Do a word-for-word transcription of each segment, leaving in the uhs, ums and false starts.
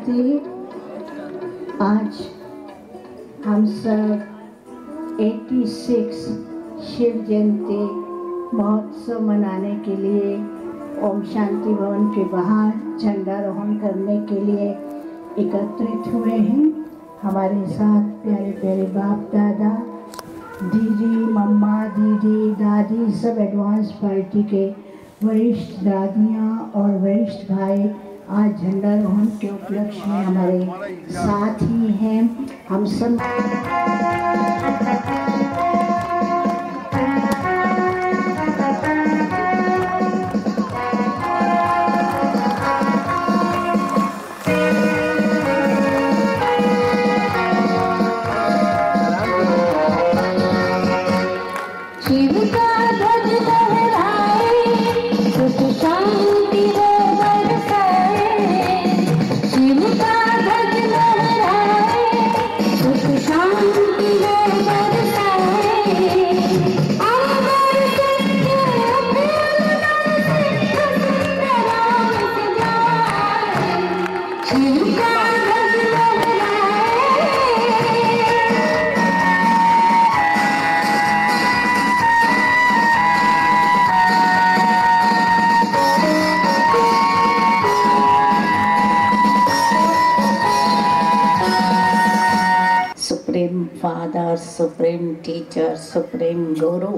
जयंती। आज हम सब छियासी शिव जयंती महोत्सव मनाने के लिए ओम शांति भवन के बाहर झंडारोहण करने के लिए एकत्रित हुए हैं। हमारे साथ प्यारे प्यारे बाप दादा, दीदी, मम्मा, दीदी, दादी, सब एडवांस पार्टी के वरिष्ठ दादियाँ और वरिष्ठ भाई आज झंडारोहण के उपलक्ष्य में हमारे साथ ही हैं। हम सब supreme father, supreme teacher, supreme guru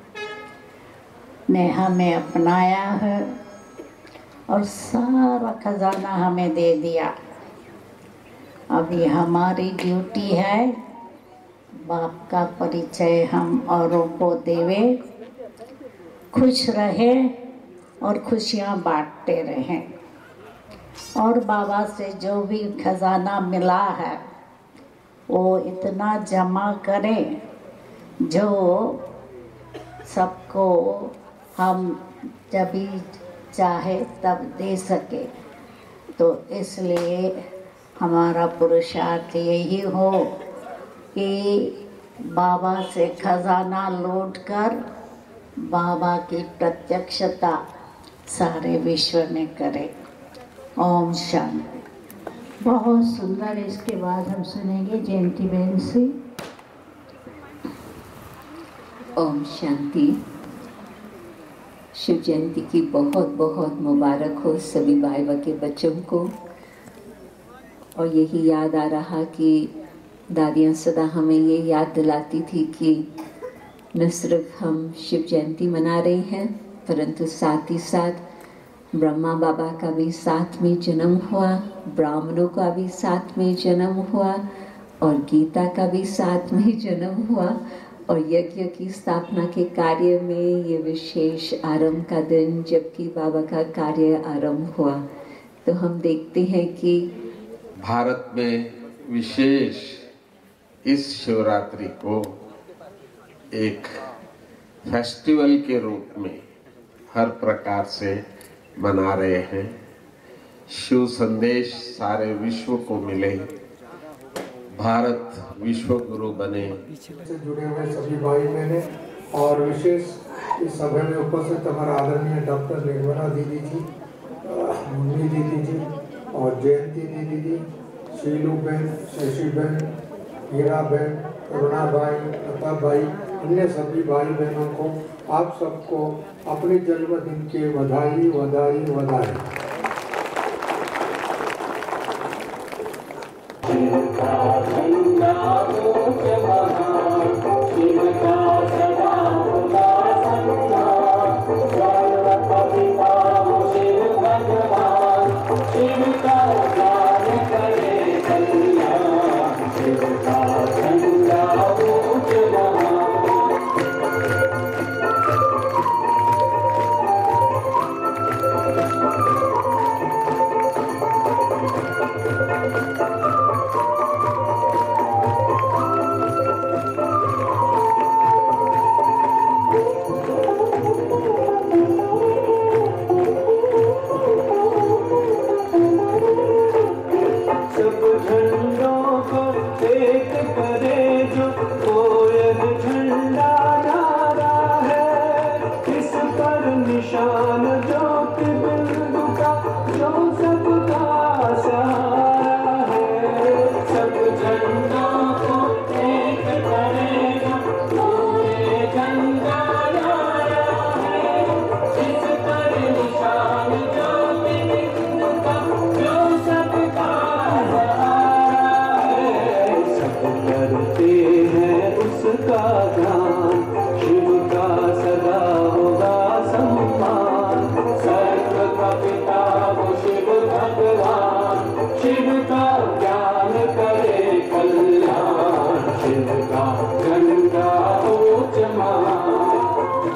ने हमें अपनाया है और सारा खजाना हमें दे दिया। अभी हमारी ड्यूटी है बाप का परिचय हम औरों को देवे, खुश रहे और खुशियाँ बांटते रहें। और बाबा से जो भी खजाना मिला है वो इतना जमा करें जो सबको हम जब भी चाहे तब दे सके। तो इसलिए हमारा पुरुषार्थ यही हो कि बाबा से खजाना लौट कर बाबा की प्रत्यक्षता सारे विश्व में करें। ओम शांति। बहुत सुंदर। इसके बाद हम सुनेंगे जयंती बहन से। ओम शांति। शिव जयंती की बहुत बहुत मुबारक हो सभी भाई व के बच्चों को। और यही याद आ रहा कि दादियाँ सदा हमें ये याद दिलाती थी कि न सिर्फ हम शिव जयंती मना रहे हैं परंतु साथ ही साथ ब्रह्मा बाबा का भी साथ में जन्म हुआ, ब्राह्मणों का भी साथ में जन्म हुआ और गीता का भी साथ में जन्म हुआ। और यज्ञ की स्थापना के कार्य में ये विशेष आरंभ का दिन जबकि बाबा का कार्य आरंभ हुआ। तो हम देखते हैं कि भारत में विशेष इस शिवरात्रि को एक फेस्टिवल के रूप में हर प्रकार से मना रहे हैं। शिव संदेश सारे विश्व को मिले, भारत विश्व गुरु बने। से जुड़े हुए सभी भाई बहने और विशेष इस सभा में उपस्थित हमारा आदरणीय डॉक्टर निर्मला दीदी जी, मुन्नी दीदी जी और जयंती दीदी जी, शीलू बहन, शशि बहन, हीरा बहन, करुणा भाई, प्रताप भाई, अन्य सभी भाई बहनों को आप सबको अपने जन्मदिन के बधाई बधाई बधाई।